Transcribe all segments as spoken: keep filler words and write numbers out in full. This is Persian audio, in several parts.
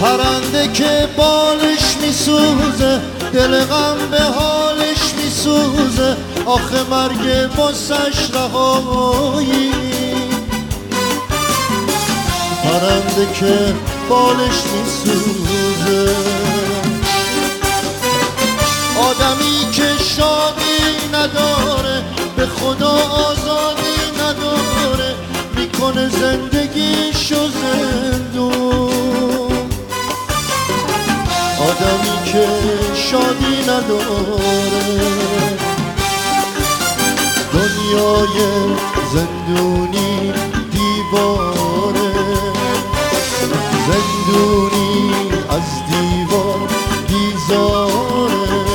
پرنده که بالش میسوزه دل غم به حالش میسوزه آخه مرگ بسش رهایی پرنده که بالش میسوزه آدمی که شادی نداره به خدا آزادی نداره میکنه زندگیشو زندون آدمی که شادی نداره دنیای زندونی دیواره زندونی از دیوار بیزاره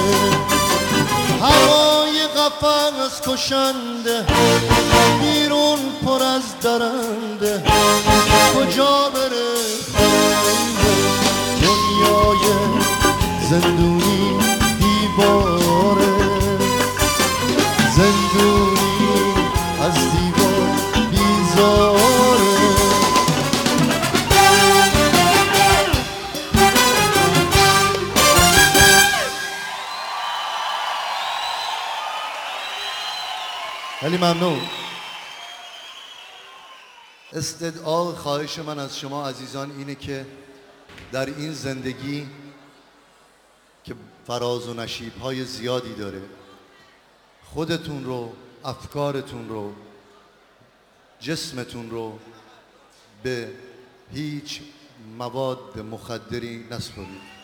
هوای قفس کشنده بیرون پر از درنده کجا بره دنیای زندونی دیواره زندونی از دیوار بیزاره خیلی ممنون. استدعا خواهش من از شما عزیزان اینه که در این زندگی که فراز و نشیب‌های زیادی داره خودتون رو، افکارتون رو، جسمتون رو به هیچ مواد مخدری نسپارید.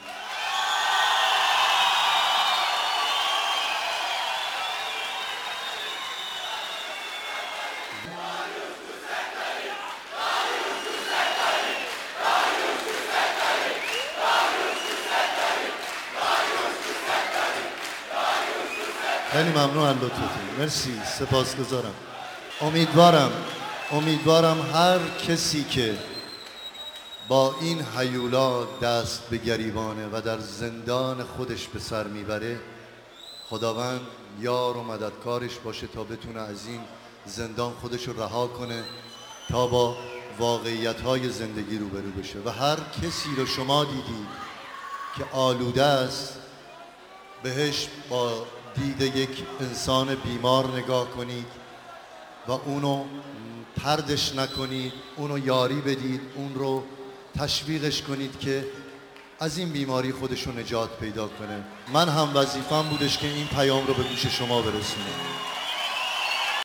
خیلی ممنون از لطفتون. مرسی، سپاسگزارم. امیدوارم امیدوارم هر کسی که با این هیولا دست به گریبانه و در زندان خودش به سر میبره خداوند یار و مددکارش باشه تا بتونه از این زندان خودش رو رها کنه تا با واقعیت‌های زندگی روبرو بشه و هر کسی رو شما دیدید که آلوده است بهش با دید یک انسان بیمار نگاه کنید و اونو طردش نکنید، اونو یاری بدید، اون رو تشویقش کنید که از این بیماری خودشو نجات پیدا کنه. من هم وظیفه‌م بودش که این پیام رو به گوش شما برسونم.